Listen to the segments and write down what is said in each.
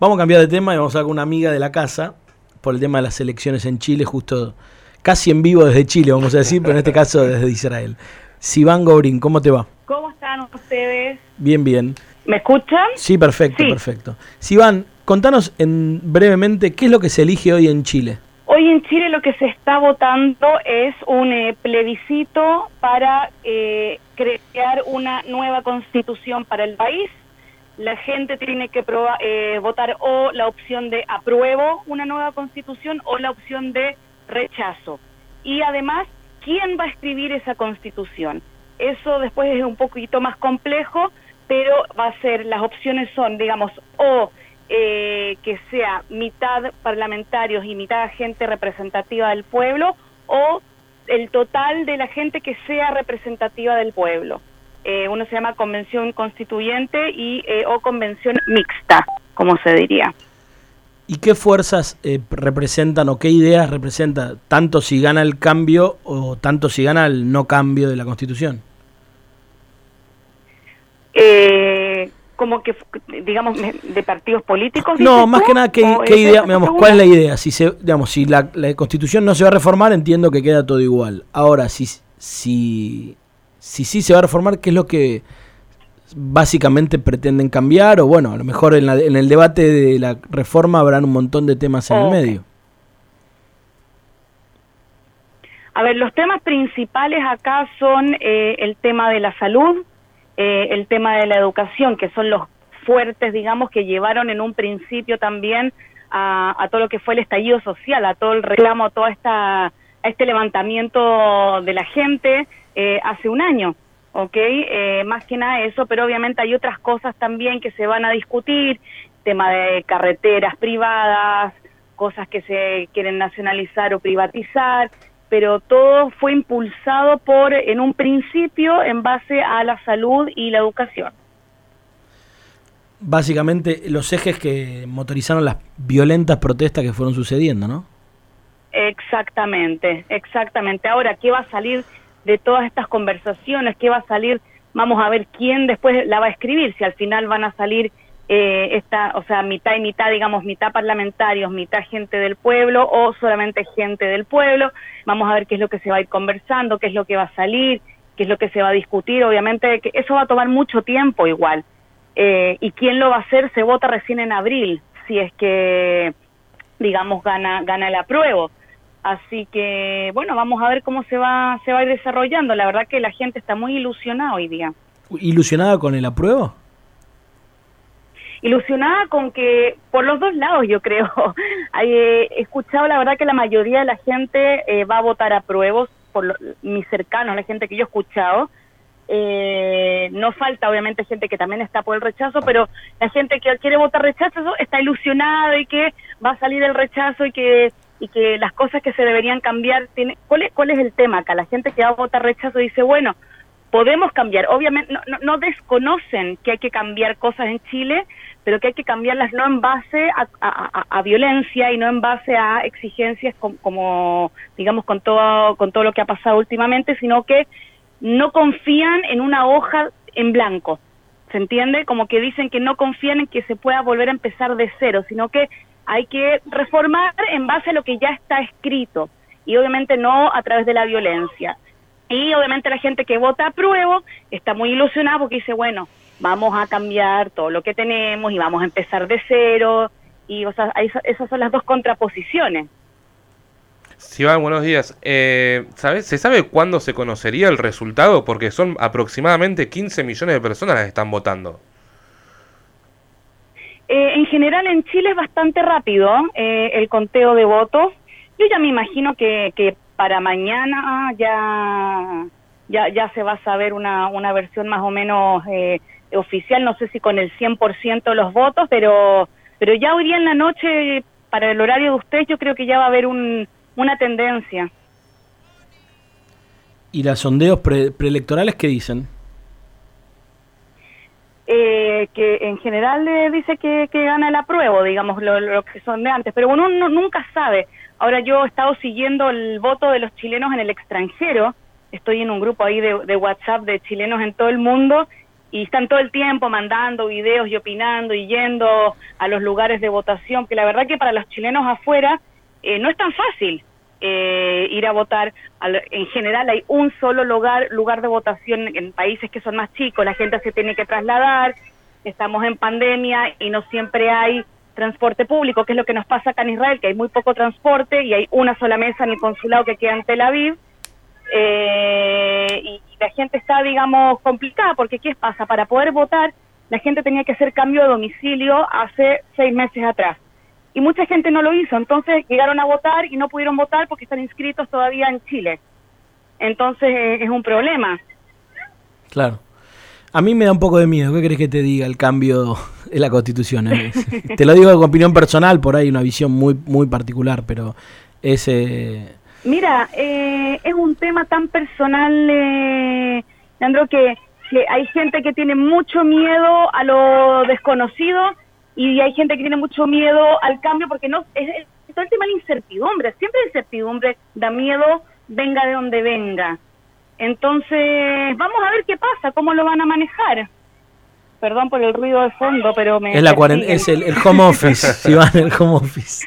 Vamos a cambiar de tema y vamos a hablar con una amiga de la casa por el tema de las elecciones en Chile, justo casi en vivo desde Chile, vamos a decir, pero en este caso desde Israel. Sivan Gobrín, ¿cómo te va? ¿Cómo están ustedes? Bien, bien. ¿Me escuchan? Sí, perfecto, Sí. perfecto. Sivan, contanos brevemente qué es lo que se elige hoy en Chile. Hoy en Chile lo que se está votando es un plebiscito para crear una nueva constitución para el país. La gente tiene que votar o la opción de apruebo una nueva constitución o la opción de rechazo. Y además, ¿quién va a escribir esa constitución? Eso después es un poquito más complejo, pero va a ser, las opciones son, digamos, o que sea mitad parlamentarios y mitad gente representativa del pueblo, o el total de la gente que sea representativa del pueblo. Uno se llama convención constituyente y o convención mixta, como se diría. ¿Y qué fuerzas representan o qué ideas representa tanto si gana el cambio o tanto si gana el no cambio de la Constitución? Como que, digamos, de partidos políticos. No, más que nada, ¿qué idea, digamos, cuál es la idea? Si la Constitución no se va a reformar, entiendo que queda todo igual. Ahora, si sí se va a reformar, ¿qué es lo que básicamente pretenden cambiar? O bueno, a lo mejor en el debate de la reforma habrán un montón de temas en el medio. A ver, los temas principales acá son el tema de la salud, el tema de la educación, que son los fuertes, digamos, que llevaron en un principio también a todo lo que fue el estallido social, a todo el reclamo, a este levantamiento de la gente hace un año, ¿ok? Más que nada eso, pero obviamente hay otras cosas también que se van a discutir, tema de carreteras privadas, cosas que se quieren nacionalizar o privatizar, pero todo fue impulsado en un principio, en base a la salud y la educación. Básicamente los ejes que motorizaron las violentas protestas que fueron sucediendo, ¿no? Exactamente, exactamente. Ahora, ¿qué va a salir de todas estas conversaciones? ¿Qué va a salir? Vamos a ver quién después la va a escribir, si al final van a salir mitad y mitad, digamos, mitad parlamentarios, mitad gente del pueblo o solamente gente del pueblo. Vamos a ver qué es lo que se va a ir conversando, qué es lo que va a salir, qué es lo que se va a discutir. Obviamente que eso va a tomar mucho tiempo igual. Y quién lo va a hacer se vota recién en abril, si es que, digamos, gana el apruebo. Así que, bueno, vamos a ver cómo se va a ir desarrollando. La verdad que la gente está muy ilusionada hoy día. ¿Ilusionada con el apruebo? Ilusionada con que, por los dos lados yo creo, he escuchado la verdad que la mayoría de la gente va a votar apruebo, mis cercanos, la gente que yo he escuchado. No falta obviamente gente que también está por el rechazo, pero la gente que quiere votar rechazo está ilusionada de que va a salir el rechazo y que las cosas que se deberían cambiar, ¿cuál es el tema acá? La gente que va a votar rechazo dice, bueno, podemos cambiar, obviamente no desconocen que hay que cambiar cosas en Chile, pero que hay que cambiarlas no en base a violencia y no en base a exigencias como digamos con todo lo que ha pasado últimamente, sino que no confían en una hoja en blanco, ¿se entiende? Como que dicen que no confían en que se pueda volver a empezar de cero, sino que hay que reformar en base a lo que ya está escrito y obviamente no a través de la violencia. Y obviamente la gente que vota apruebo está muy ilusionada porque dice, bueno, vamos a cambiar todo lo que tenemos y vamos a empezar de cero. Y o sea, esas son las dos contraposiciones. Sivan, buenos días. ¿Se sabe cuándo se conocería el resultado? Porque son aproximadamente 15 millones de personas las que están votando. En general en Chile es bastante rápido el conteo de votos. Yo ya me imagino que para mañana ya se va a saber una versión más o menos oficial, no sé si con el 100% de los votos, pero ya hoy día en la noche, para el horario de ustedes, yo creo que ya va a haber una tendencia. ¿Y los sondeos preelectorales qué dicen? Que en general dice que gana el apruebo, digamos, lo que son de antes, pero uno nunca sabe. Ahora yo he estado siguiendo el voto de los chilenos en el extranjero, estoy en un grupo ahí de WhatsApp de chilenos en todo el mundo, y están todo el tiempo mandando videos y opinando y yendo a los lugares de votación, que la verdad que para los chilenos afuera no es tan fácil ir a votar. En general hay un solo lugar de votación en países que son más chicos, la gente se tiene que trasladar, estamos en pandemia y no siempre hay transporte público, que es lo que nos pasa acá en Israel, que hay muy poco transporte y hay una sola mesa en el consulado que queda en Tel Aviv, y la gente está, digamos, complicada, porque ¿qué pasa? Para poder votar, la gente tenía que hacer cambio de domicilio hace 6 meses atrás, y mucha gente no lo hizo, entonces llegaron a votar y no pudieron votar porque están inscritos todavía en Chile, entonces es un problema. Claro. A mí me da un poco de miedo. ¿Qué querés que te diga el cambio de la Constitución? Te lo digo con opinión personal, por ahí una visión muy muy particular, pero es... Mira, es un tema tan personal, Leandro, que hay gente que tiene mucho miedo a lo desconocido y hay gente que tiene mucho miedo al cambio, porque no es todo el tema de la incertidumbre. Siempre la incertidumbre da miedo, venga de donde venga. Entonces, vamos a ver qué pasa, cómo lo van a manejar. Perdón por el ruido de fondo, pero me... Es el home office, si van el home office.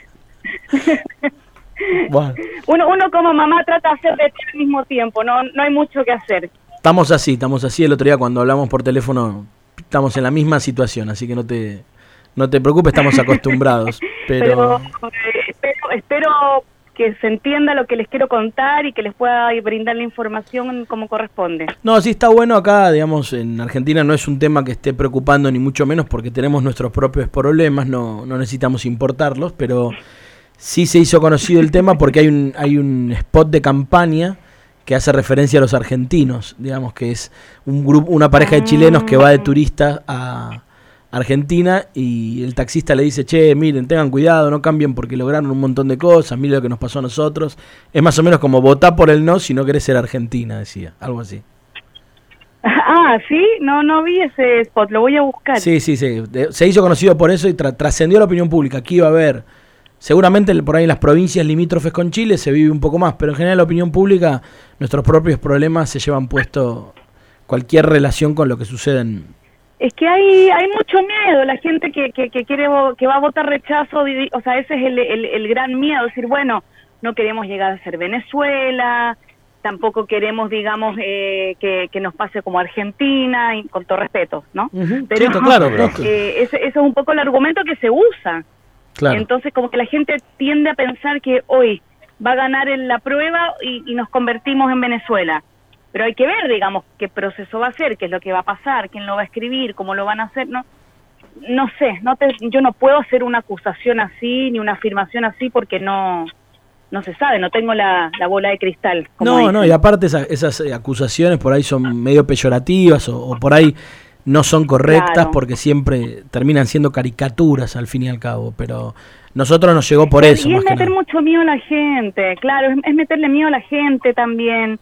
Bueno. Uno como mamá trata de hacer de todo al mismo tiempo, no hay mucho que hacer. Estamos así. El otro día cuando hablamos por teléfono, estamos en la misma situación, así que no te preocupes, estamos acostumbrados. Pero espero que se entienda lo que les quiero contar y que les pueda brindar la información como corresponde. No, sí está bueno acá, digamos, en Argentina no es un tema que esté preocupando ni mucho menos porque tenemos nuestros propios problemas, no necesitamos importarlos, pero sí se hizo conocido el tema porque hay un spot de campaña que hace referencia a los argentinos, digamos que es una pareja de chilenos que va de turista a Argentina y el taxista le dice, che, miren, tengan cuidado, no cambien porque lograron un montón de cosas, miren lo que nos pasó a nosotros. Es más o menos como votá por el no si no querés ser argentina, decía, algo así. Ah, ¿sí? No vi ese spot, lo voy a buscar. Sí, se hizo conocido por eso y trascendió la opinión pública. Aquí iba a haber, seguramente por ahí en las provincias limítrofes con Chile se vive un poco más, pero en general la opinión pública, nuestros propios problemas se llevan puesto cualquier relación con lo que sucede en... Es que hay mucho miedo, la gente que va a votar rechazo, o sea, ese es el gran miedo, decir, bueno, no queremos llegar a ser Venezuela, tampoco queremos, digamos, que nos pase como Argentina, y con todo respeto, ¿no? Pero sí, claro. Ese es un poco el argumento que se usa. Claro. Entonces, como que la gente tiende a pensar que hoy va a ganar en la prueba y nos convertimos en Venezuela. Pero hay que ver, digamos, qué proceso va a ser, qué es lo que va a pasar, quién lo va a escribir, cómo lo van a hacer, no sé, yo no puedo hacer una acusación así, ni una afirmación así, porque no se sabe, no tengo la bola de cristal. No, y aparte esas acusaciones por ahí son medio peyorativas o por ahí no son correctas, claro, porque siempre terminan siendo caricaturas al fin y al cabo, pero nosotros nos llegó por eso. Y es meter mucho miedo a la gente, claro, es meterle miedo a la gente también.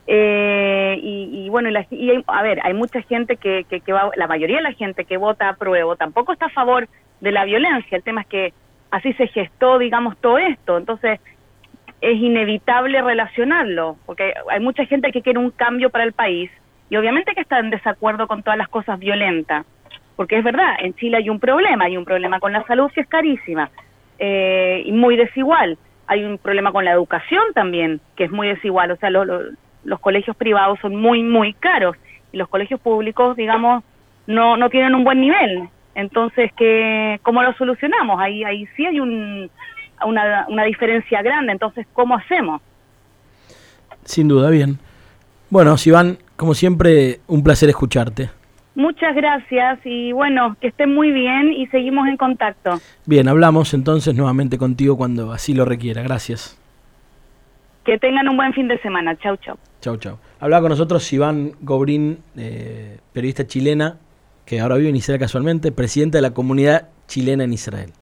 Y bueno, a ver, hay mucha gente que va, la mayoría de la gente que vota a prueba tampoco está a favor de la violencia. El tema es que así se gestó, digamos, todo esto. Entonces es inevitable relacionarlo, porque hay mucha gente que quiere un cambio para el país y obviamente que está en desacuerdo con todas las cosas violentas, porque es verdad, en Chile hay un problema con la salud que es carísima y muy desigual. Hay un problema con la educación también, que es muy desigual, o sea, los colegios privados son muy, muy caros y los colegios públicos, digamos, no tienen un buen nivel. Entonces, ¿cómo lo solucionamos? Ahí sí hay una diferencia grande. Entonces, ¿cómo hacemos? Sin duda, bien. Bueno, Sivan, como siempre, un placer escucharte. Muchas gracias y bueno, que estén muy bien y seguimos en contacto. Bien, hablamos entonces nuevamente contigo cuando así lo requiera. Gracias. Que tengan un buen fin de semana. Chau, chau. Chau. Hablaba con nosotros Sivan Gobrín, periodista chilena, que ahora vive en Israel casualmente, presidenta de la comunidad chilena en Israel.